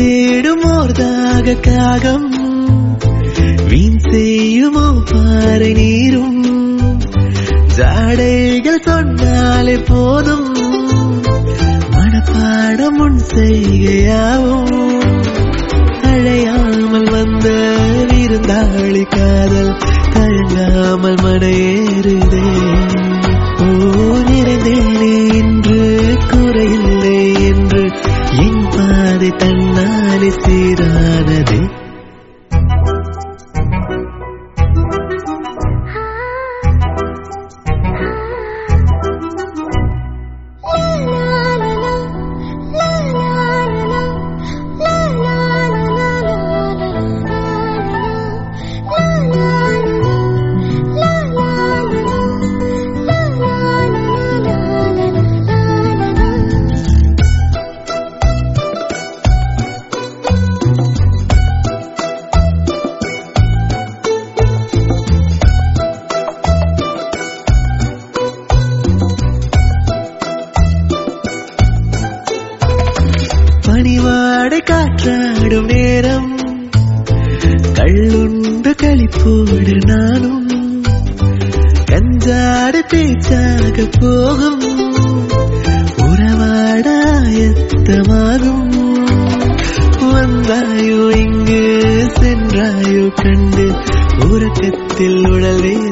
தேடும் ஓர்தாக காகம் வீண் செய்யுமோ பாறை நீரும் ஜாடைகள் சொன்னாலே போதும் மனப்பாடம் முன் செய்கையாவும் அழையாமல் வந்த விருந்தாளி காதல் தயங்காமல் மனையேறுதே ஓ நிறைந்தேனே என்று குறையில்லை என்று என் பாதை தன்னாலே சீரானதே பனிவாடை காற்றாடும் நேரம் கள்ளுண்டு களிப்போடு நானும் கஞ்சாடு பேச்சாக போகும் உறவாடாயத்தமாகும் வந்தாயோ இங்கு சென்றாயோ கண்டு உறக்கத்தில் உடல்